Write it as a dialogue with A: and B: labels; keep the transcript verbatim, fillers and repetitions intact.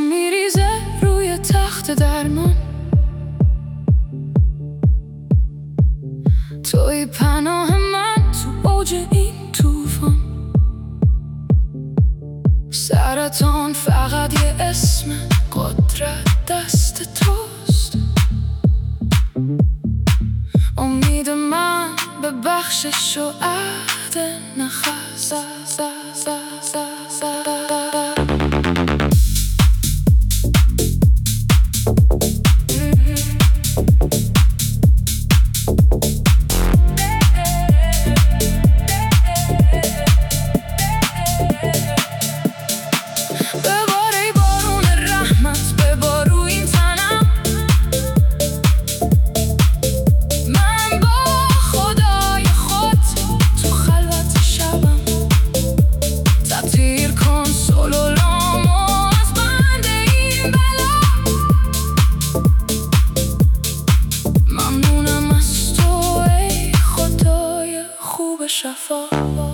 A: میریزه روی تخت درمان، توی پناه من تو اوج این طوفان. سرطان فقط یه اسم، قدرت دست توست. امید من به بخشش و عهد نخست. شفا